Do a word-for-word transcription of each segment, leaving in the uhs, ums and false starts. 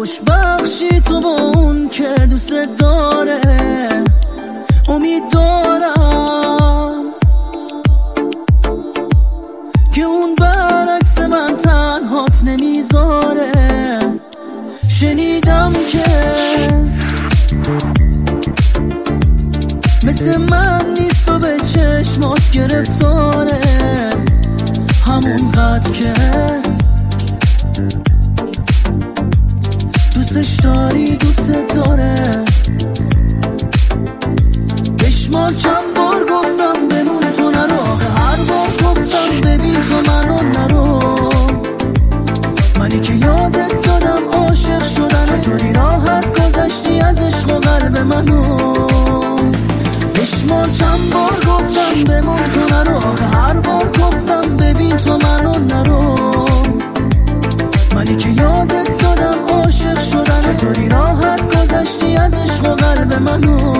خوش بخشی تو با اون که دوست داره. امید دارم که اون برعکس من تنهات نمیذاره. شنیدم که مثل من نیست و به چشمات گرفتاره، همون قدر که دوستش داری دوست داره. بشمار چند بار گفتم بمون تو نرو، آخه هر بار گفتم ببین تو منو نرو. منی که یادت دادم عاشق شدن، چطوری راحت گذشتی از عشق و قلب منو. بشمار چند بار گفتم بمون تو نرو، آخه هر بار گفتم ببین تو منو نرو. منی که یادت دادم عاشق شدن، چطوری راحت گذشتی از عشق و قلب منو.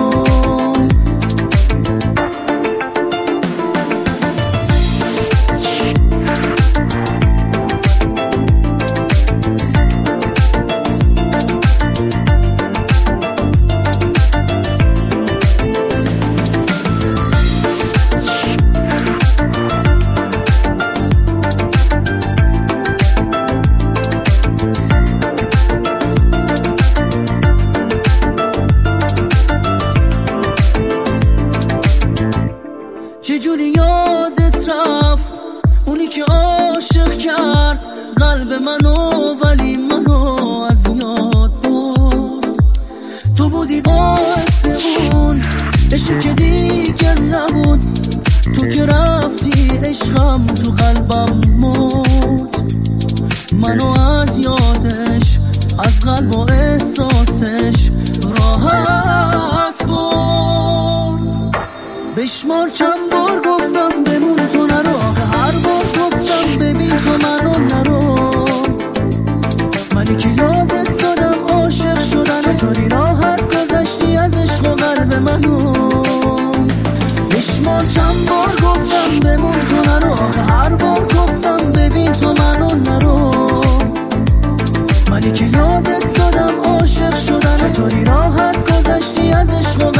چجوری یادت رفت اونی که عاشق کرد قلب منو، ولی منو از یاد برد. تو بودی باعث اون عشقی که دیگه نبود، تو که رفتی عشقم تو قلبم مرد. منو از یادش از قلب و احساسش راحت برد. بشمار چند بار گفتم بمون تو نرو، آخه هر بار گفتم ببین تو منو نرو. منی که یادت دادم عاشق شدن، چطوری راحت گذشتی از عشق و قلب منو. بشمار چند بار گفتم بمون تو نرو، آخه هر بار گفتم ببین تو منو نرو. منی که یادت دادم عاشق شدن، چطوری راحت گذشتی از عشق و